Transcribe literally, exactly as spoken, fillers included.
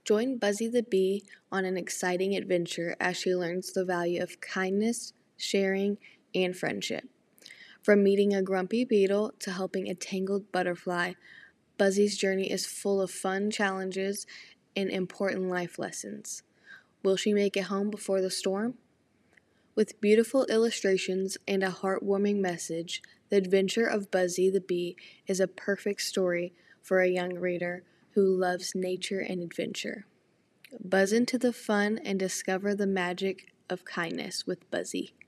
Join Buzzy the Bee on an exciting adventure as she learns the value of kindness, sharing, and friendship. From meeting a grumpy beetle to helping a tangled butterfly, Buzzy's journey is full of fun challenges and important life lessons. Will she make it home before the storm? With beautiful illustrations and a heartwarming message, The Adventure of Buzzy the Bee is a perfect story for a young reader who loves nature and adventure. Buzz into the fun and discover the magic of kindness with Buzzy.